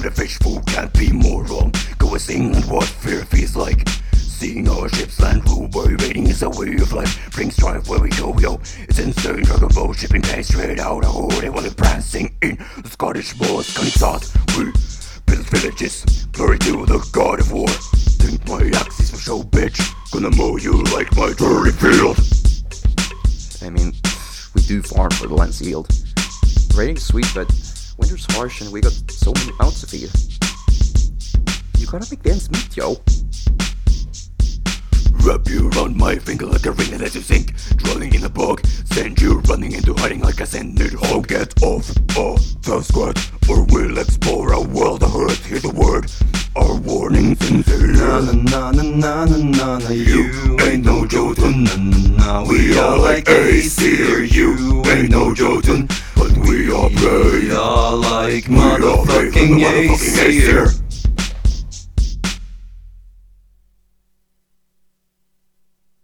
the fish food can't be more wrong. Go sing and what fear feels like. Seeing our ships land rule where raiding is a way of life. Bring strife where we go, yo. It's insane, dragon boat shipping pace straight out. Oh, they want it prancing in the Scottish moors. Cunning thought, we build villages. Glory to the god of war. Think my axes for show, bitch. Gonna mow you like my dirty field. I mean, we do farm for the land's yield. Raiding's sweet, but winter's harsh and we got so many mouths to feed. You gotta make the ends meet, yo. Wrap you around my finger like a ring and let you sink. Drowning in a bog, send you running into hiding like a sended hog. Get off the squad, or we'll explore a world of hurt. Hear the word, our warning's sincere. Na na na na na na na. You ain't no Jotun. Na na na. We are like Aesir. You ain't no Jotun, but we are brave. We are like motherfucking Aesir.